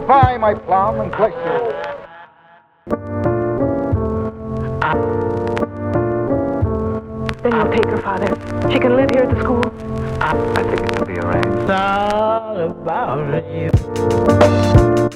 Goodbye, my plum, and bless you. Then you'll take her, Father. She can live here at the school. I think it can be arranged. It's all about you.